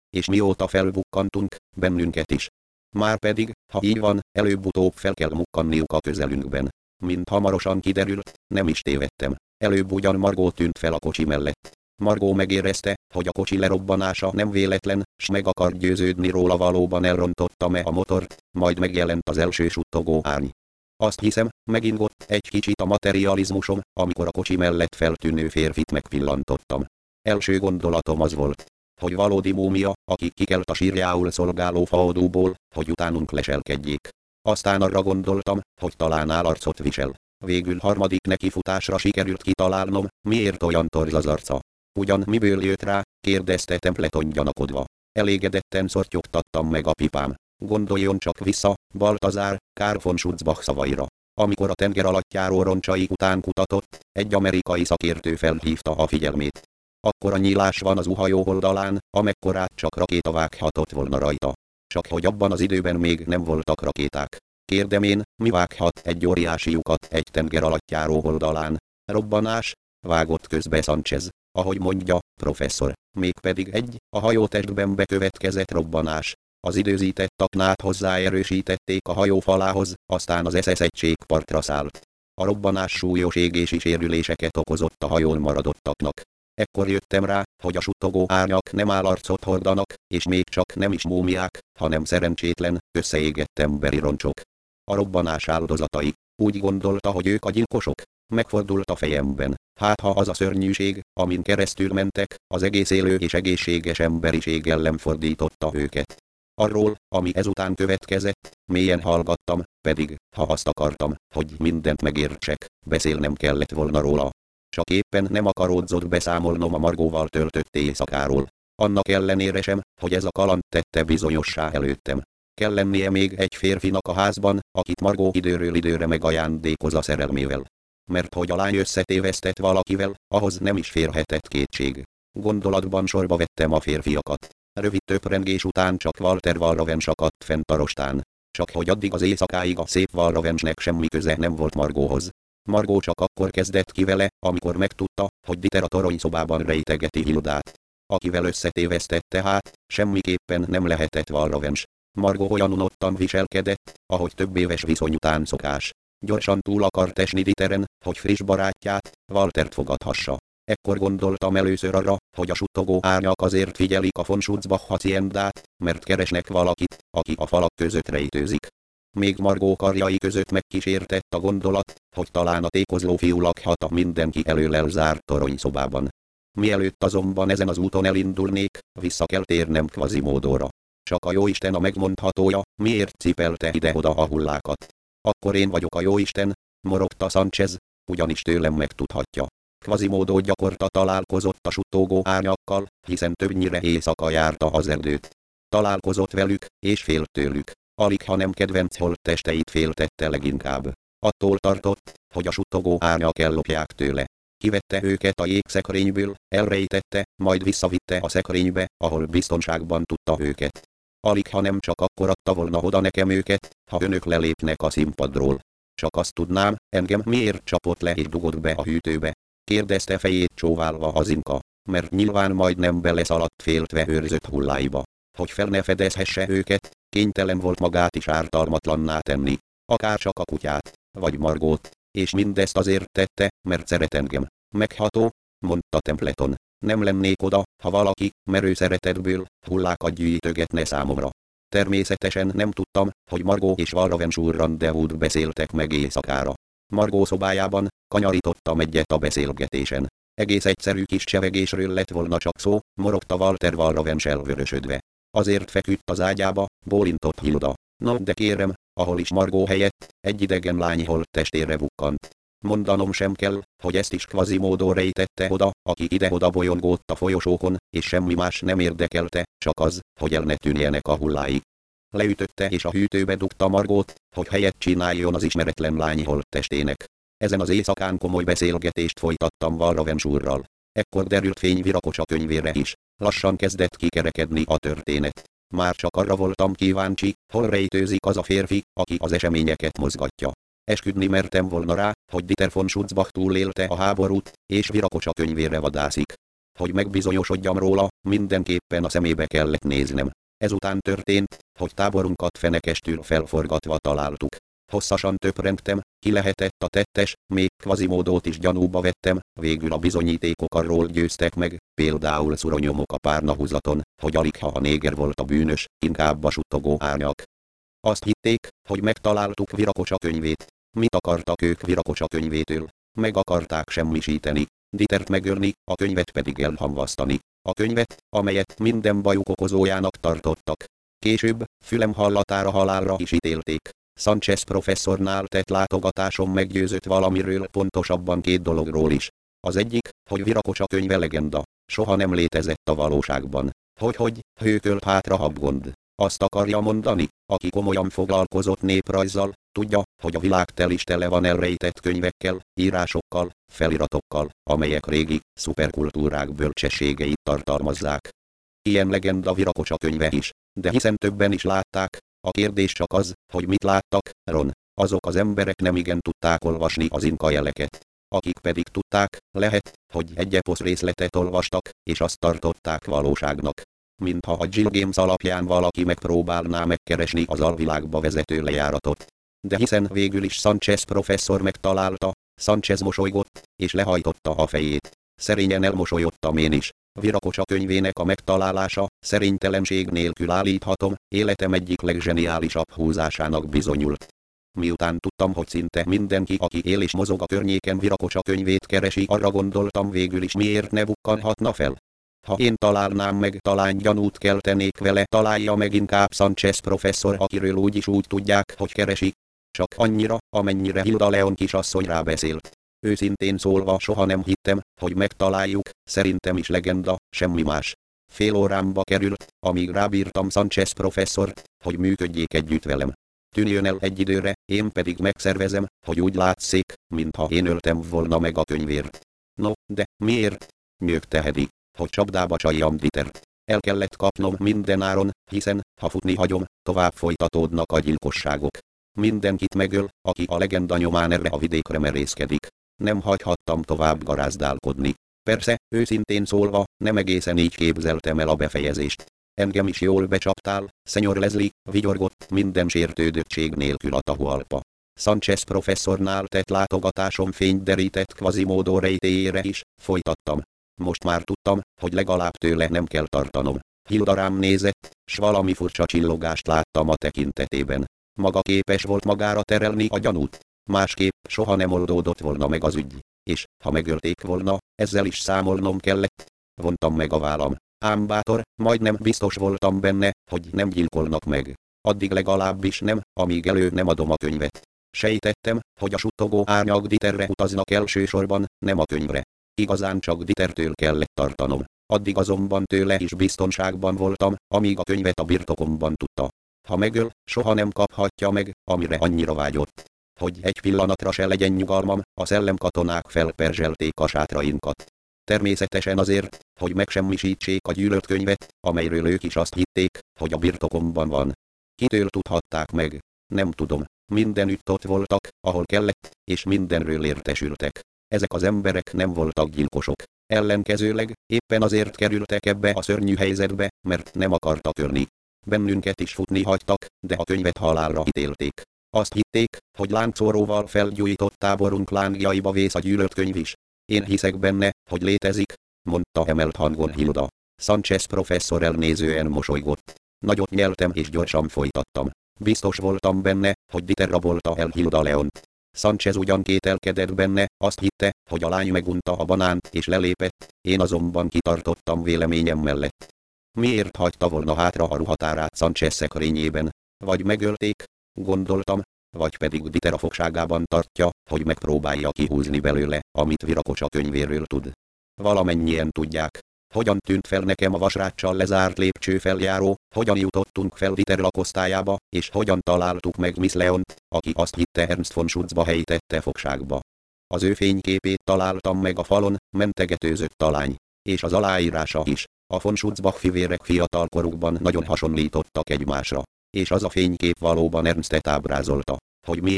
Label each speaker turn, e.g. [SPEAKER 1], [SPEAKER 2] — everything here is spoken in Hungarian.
[SPEAKER 1] és mióta felbukkantunk, bennünket is. Márpedig, ha így van, előbb-utóbb fel kell mukkanniuk a közelünkben. Mint hamarosan kiderült, nem is tévedtem. Előbb ugyan Margó tűnt fel a kocsi mellett. Margó megérezte, hogy a kocsi lerobbanása nem véletlen, s meg akar győződni róla, valóban elrontottam-e a motort, majd megjelent az első suttogó árny. Azt hiszem, megingott egy kicsit a materializmusom, amikor a kocsi mellett feltűnő férfit megpillantottam. Első gondolatom az volt, hogy valódi múmia, aki kikelt a sírjául szolgáló faodúból, hogy utánunk leselkedjék. Aztán arra gondoltam, hogy talán állarcot visel. Végül harmadik nekifutásra sikerült kitalálnom, miért olyan torz az arca. Ugyan miből jött rá, kérdezte Templeton gyanakodva. Elégedetten szortyogtattam meg a pipám. Gondoljon csak vissza, Baltazár, Karl von Schutzbach szavaira. Amikor a tengeralattjáró roncsai után kutatott, egy amerikai szakértő felhívta a figyelmét. Akkora nyílás van az uhajó oldalán, amekkorát csak rakéta vághatott volna rajta. Csak hogy abban az időben még nem voltak rakéták. Kérdem én, mi vághat egy óriási lyukat egy tengeralattjáró oldalán? Robbanás? Vágott közbe Sanchez. Ahogy mondja, professzor, mégpedig a hajótestben bekövetkezett robbanás. Az időzített aknát hozzáerősítették a hajó falához, aztán az SS egység partra szállt. A robbanás súlyos égési sérüléseket okozott a hajón maradottaknak. Ekkor jöttem rá, hogy a suttogó árnyak nem állarcot hordanak, és még csak nem is múmiák, hanem szerencsétlen, összeégett emberi roncsok. A robbanás áldozatai. Úgy gondolta, hogy ők a gyilkosok. Megfordult a fejemben. Hát ha az a szörnyűség, amin keresztül mentek, az egész élő és egészséges emberiség ellen fordította őket. Arról, ami ezután következett, mélyen hallgattam, pedig, ha azt akartam, hogy mindent megértsek, beszélnem kellett volna róla. Csak éppen nem akaródzott beszámolnom a Margóval töltött éjszakáról. Annak ellenére sem, hogy ez a kaland tette bizonyossá előttem. Kell lennie még egy férfinak a házban, akit Margó időről időre megajándékoz a szerelmével. Mert hogy a lány összetévesztett valakivel, ahhoz nem is férhetett kétség. Gondolatban sorba vettem a férfiakat. Rövid töprengés után csak Walter Walravens akadt fent a rostán. Csak hogy addig az éjszakáig a szép Walravensnek semmi köze nem volt Margóhoz. Margó csak akkor kezdett ki vele, amikor megtudta, hogy Dieter a toronyszobában rejtegeti Hildát. Akivel összetévesztette, hát, semmiképpen nem lehetett Walravens. Margó olyan unottan viselkedett, ahogy több éves viszony után szokás. Gyorsan túl akart esni Dieteren, hogy friss barátját, Waltert fogadhassa. Ekkor gondoltam először arra, hogy a suttogó árnyak azért figyelik a von Schutzbach haciendát, mert keresnek valakit, aki a falak között rejtőzik. Még Margó karjai között megkísértett a gondolat, hogy talán a tékozló fiú lakhat a mindenki elől elzárt toronyszobában. Mielőtt azonban ezen az úton elindulnék, vissza kell térnem Quasimodo-ra. Csak a jóisten a megmondhatója, miért cipelte ide-oda a hullákat. Akkor én vagyok a jóisten, morogta Sanchez, ugyanis tőlem megtudhatja. Quasimodo gyakorta találkozott a suttogó árnyakkal, hiszen többnyire éjszaka járta az erdőt. Találkozott velük, és félt tőlük. Alig ha nem kedvenc holttesteit féltette leginkább. Attól tartott, hogy a suttogó árnyak ellopják tőle. Kivette őket a jégszekrényből, elrejtette, majd visszavitte a szekrénybe, ahol biztonságban tudta őket. Alig ha nem csak akkor adta volna oda nekem őket, ha önök lelépnek a színpadról. Csak azt tudnám, engem miért csapott le és dugott be a hűtőbe? Kérdezte fejét csóválva az inka, mert nyilván majdnem beleszaladt féltve őrzött hulláiba. Hogy fel ne fedezhesse őket, kénytelen volt magát is ártalmatlanná tenni, akár csak a kutyát, vagy Margót, és mindezt azért tette, mert szeret engem. Megható, mondta Templeton, nem lennék oda, ha valaki, merő szeretetből, hullákat gyűjtögetne számomra. Természetesen nem tudtam, hogy Margó és Walravens úr rendezvút beszéltek meg éjszakára. Margó szobájában kanyarítottam egyet a beszélgetésen. Egész egyszerű kis csevegésről lett volna csak szó, morogta Walter Walravens elvörösödve. Azért feküdt az ágyába, bólintott Hilda. No de kérem, ahol is Margó helyett, egy idegen lány holttestére bukkant. Mondanom sem kell, hogy ezt is Quasimodo rejtette oda, aki ide-oda bolyongott a folyosókon, és semmi más nem érdekelte, csak az, hogy el ne tűnjenek a hullái. Leütötte és a hűtőbe dugta Margót, hogy helyet csináljon az ismeretlen lány holttestének. Ezen az éjszakán komoly beszélgetést folytattam Walravens úrral. Ekkor derült fény Viracocha könyvére is. Lassan kezdett kikerekedni a történet. Már csak arra voltam kíváncsi, hol rejtőzik az a férfi, aki az eseményeket mozgatja. Esküdni mertem volna rá, hogy Dieter von Schutzbach túlélte a háborút, és Viracocha könyvére vadászik. hogy megbizonyosodjam róla, mindenképpen a szemébe kellett néznem. Ezután történt, hogy táborunkat fenekestül felforgatva találtuk. Hosszasan töprengtem, ki lehetett a tettes, még Quasimódot is gyanúba vettem, végül a bizonyítékok arról győztek meg, például szuronyomok a párnahúzaton, hogy aligha a néger volt a bűnös, inkább a suttogó árnyak. Azt hitték, hogy megtaláltuk Virakocsa könyvét. Mit akartak ők Virakocsa könyvétől? Meg akarták semmisíteni, Dietert megölni, a könyvet pedig elhamvasztani. A könyvet, amelyet minden bajuk okozójának tartottak. Később, fülem hallatára halálra is ítélték. Sanchez professzornál tett látogatásom meggyőzött valamiről, pontosabban két dologról is. Az egyik, hogy Virakocsa könyve legenda, soha nem létezett a valóságban. Hogy, hőkölt hátra Habgond. Azt akarja mondani, aki komolyan foglalkozott néprajzzal, tudja, hogy a világ is tele van elrejtett könyvekkel, írásokkal, feliratokkal, amelyek régi, szuperkultúrák bölcsességeit tartalmazzák. Ilyen legenda Virakocsa könyve is, de hiszen többen is látták, a kérdés csak az, hogy mit láttak, Ron. Azok az emberek nem igen tudták olvasni az inka jeleket. Akik pedig tudták, lehet, hogy egy eposz részletet olvastak, és azt tartották valóságnak. Mintha a Jill Games alapján valaki megpróbálná megkeresni az alvilágba vezető lejáratot. De hiszen végül is Sanchez professzor megtalálta, Sanchez mosolygott, és lehajtotta a fejét. Szerényen elmosolyodtam én is. Virakocsa könyvének a megtalálása, szerénytelenség nélkül állíthatom, életem egyik leggeniálisabb húzásának bizonyult. Miután tudtam, hogy szinte mindenki, aki él és mozog a környéken Virakocsa könyvét keresi, arra gondoltam, végül is miért ne bukkanhatna fel. Ha én találnám meg, talán gyanút keltenék vele, találja meg inkább Sanchez professzor, akiről úgyis úgy tudják, hogy keresi. Csak annyira, amennyire Hilda Leon kisasszony rábeszélt. Őszintén szólva soha nem hittem, hogy megtaláljuk, szerintem is legenda, semmi más. Fél órámba került, amíg rábírtam Sanchez professzort, hogy működjék együtt velem. Tűnjön el egy időre, én pedig megszervezem, hogy úgy látszék, mintha én öltem volna meg a könyvért. No, de miért? Nyögte Hedy, hogy csapdába csaljam Dietert. El kellett kapnom mindenáron, hiszen, ha futni hagyom, tovább folytatódnak a gyilkosságok. Mindenkit megöl, aki a legenda nyomán erre a vidékre merészkedik. Nem hagyhattam tovább garázdálkodni. Persze, őszintén szólva, nem egészen így képzeltem el a befejezést. Engem is jól becsaptál, Szenyor Leslie, vigyorgott minden sértődöttség nélkül a Tahualpa. Sanchez professzornál tett látogatásom fényt derített Quasimodo rejtélyére is, folytattam. Most már tudtam, hogy legalább tőle nem kell tartanom. Hilda rám nézett, s valami furcsa csillogást láttam a tekintetében. Maga képes volt magára terelni a gyanút. Másképp soha nem oldódott volna meg az ügy. És, ha megölték volna, ezzel is számolnom kellett. Vontam meg a vállam. Ám bátor, majdnem biztos voltam benne, hogy nem gyilkolnak meg. Addig legalábbis nem, amíg elő nem adom a könyvet. Sejtettem, hogy a suttogó árnyak Dieterre utaznak elsősorban, nem a könyvre. Igazán csak Dietertől kellett tartanom. Addig azonban tőle is biztonságban voltam, amíg a könyvet a birtokomban tudta. Ha megöl, soha nem kaphatja meg, amire annyira vágyott. Hogy egy pillanatra se legyen nyugalmam, a szellemkatonák felperzselték a sátrainkat. Természetesen azért, hogy megsemmisítsék a gyűlölt könyvet, amelyről ők is azt hitték, hogy a birtokomban van. Kitől tudhatták meg? Nem tudom. Mindenütt ott voltak, ahol kellett, és mindenről értesültek. Ezek az emberek nem voltak gyilkosok. Ellenkezőleg, éppen azért kerültek ebbe a szörnyű helyzetbe, mert nem akartak ölni. Bennünket is futni hagytak, de a könyvet halálra ítélték. Azt hitték, hogy láncóróval felgyújtott táborunk lángjaiba vész a gyűlölt könyv is. Én hiszek benne, hogy létezik, mondta emelt hangon Hilda. Sanchez professzor elnézően mosolygott. Nagyot nyeltem és gyorsan folytattam. Biztos voltam benne, hogy Dieter rabolta el Hilda Leont. Sanchez ugyan kételkedett benne, azt hitte, hogy a lány megunta a banánt és lelépett, én azonban kitartottam véleményem mellett. Miért hagyta volna hátra a ruhatárát Sanchez szekrényében? Vagy megölték? Gondoltam, vagy pedig Dieter a fogságában tartja, hogy megpróbálja kihúzni belőle, amit Virakocsa könyvéről tud. Valamennyien tudják, hogyan tűnt fel nekem a vasráccsal lezárt lépcsőfeljáró, hogyan jutottunk fel Dieter lakosztályába, és hogyan találtuk meg Miss Leont, aki azt hitte Ernst von Schutzba helytette fogságba. Az ő fényképét találtam meg a falon, mentegetőzött a lány, és az aláírása is. A von Schutzbach fivérek fiatalkorukban nagyon hasonlítottak egymásra, és az a fénykép valóban Ernstet ábrázolta, hogy miért